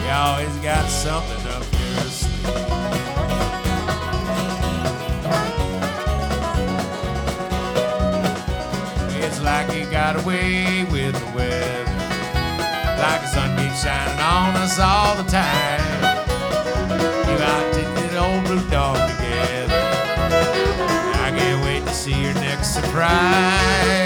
You always got something up your sleeve. It's like you got away with the weather, like the sun keeps shining on us all the time. You ought to get an old blue dog together. I can't wait to see your next surprise.